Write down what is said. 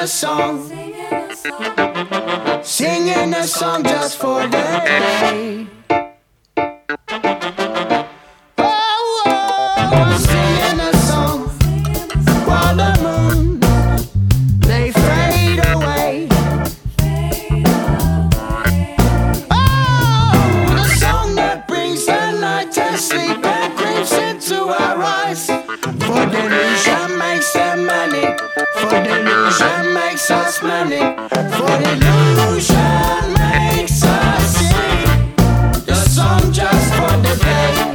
a song, singing a song just for the day. Oh, oh, singing a song while the moon they fade away. Oh, the song that brings the night to sleep and creeps into our eyes. For delusion makes them manic. For delusion makes us manic. For delusion makes us sing the song just for the day.